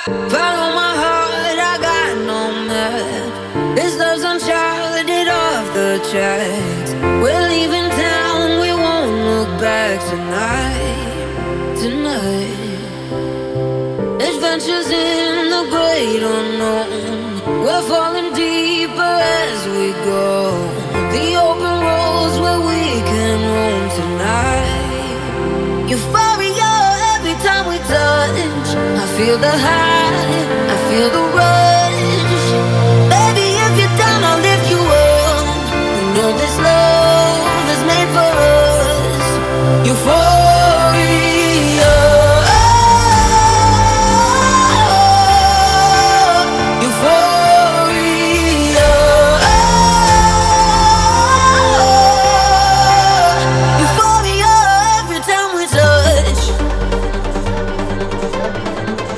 Follow my heart, I got no map. This love's uncharted off the tracks. We're leaving town, we won't look back tonight. Tonight, adventures in the great unknown. We're falling deeper as we go. The open roads where we can roam tonight. Euphoria every time we touch. I feel the high, I feel the rush.